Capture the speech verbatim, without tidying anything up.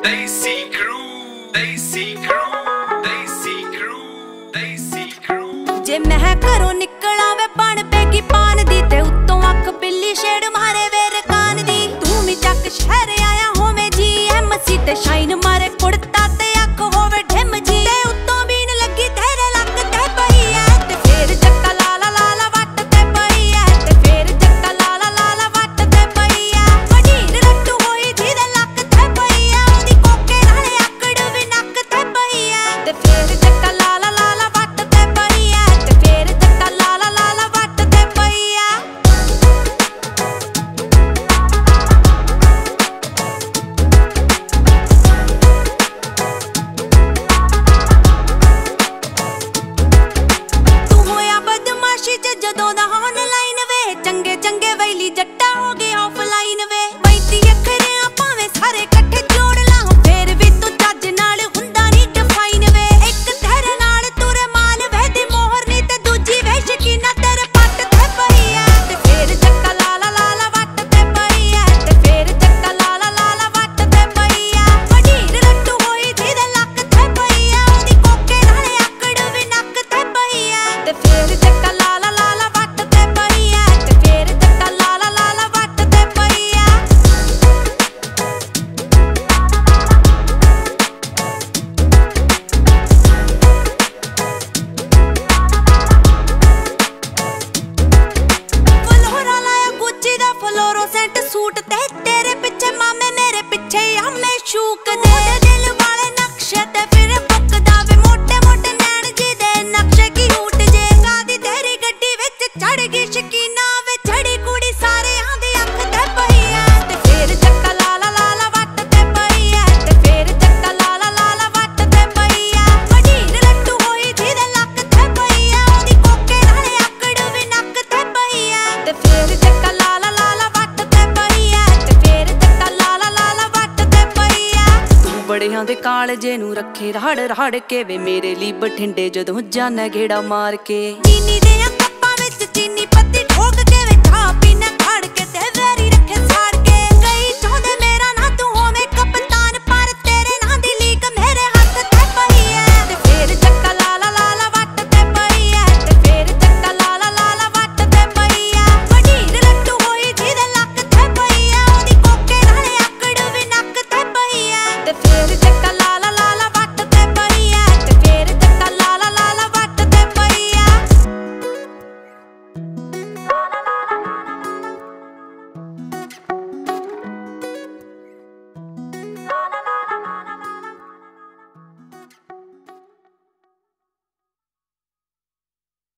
Desi crew, Desi crew, Desi crew, Desi crew। जे मैं घरों निकला वे बन पेगी पान दी ते उत्तों अख बिल्ली शेड मारे वे रकान दी। तू मी चक शहर आया होवे जी एम सी ते शाइन मारे कुड़ता ते अख होवे ढिम जी ते उत्तों बीन लगी तेरे लक ते पई है ते फेर जक्का लाला लाला वट ते पई है ते फेर जक्का लाला लाला वट ते पई है। वडीर रट्टू होई जी दे लक ते पई है ओदी कोके नाले आकड़ भी नक ते पई है ते फेर जक्का लाला लाला वट ते पई है ते फेर जक्का लाला लाला वट ते पई है। तू होया बदमाशी च जदों दा ऑनलाइन वे चंगे चंगे वैली जट्टा हो गए ऑफलाइन वे पैंती अखरे भावें सारे कट्ठे जोड़ ला फेर भी तू जज नाल हुंदा नी डिफाइन वे। एक तेरे नाल तुरे मान वे दी मोहर नी ते दूजी वे शकीना तेरे पट ते पई है ते फेर जक्का लाला लाला वट ते पई है ते फेर जक्का लाला लाला वट ते पई है। वडीर रट्टू होई जी दे लक ते पई है ओदी कोके नाले आकड़ भी नक ते पई है ते फेर जक्का लाला लाला वट ते पई है ते फेर जक्का लाला लाला वट ते पई है। फलोरा लाया गुच्ची दा फ्लोरोसेंट सूट ते तेरे पिछे मामे मेरे पिछे हमें शूक दे दिल वाले नक्शे ते फिर बुकदा वे मोटे मोटे नैन जी दे नक्शे की रूट जे कादी तेरी गड्डी विच चढ़ गई शकीना वे छड़ी कुड़ी सारे आंदी अख ते पई है ते फिर जक्का लाला लाला वट ते पई है ते फिर जक्का लाला लाला वट ते पई है। वडीर रट्टू होई जी दे लक ते पई है ओदी कोके नाले आकड़ भी नक ते पई है ते फिर जक्का लाला लाला वट ते पई है ते फिर जक्का लाला लाला वट ते पई है। तू बड़ियां दे कालजे नूं रखे राड़ राड़ के वे मेरे ਲਈ ਬਠਿੰਡੇ ਜਦੋਂ ਜਾਣਾ ਗੇੜਾ ਮਾਰ ਕੇ ਚੀਨੀ ਦੇ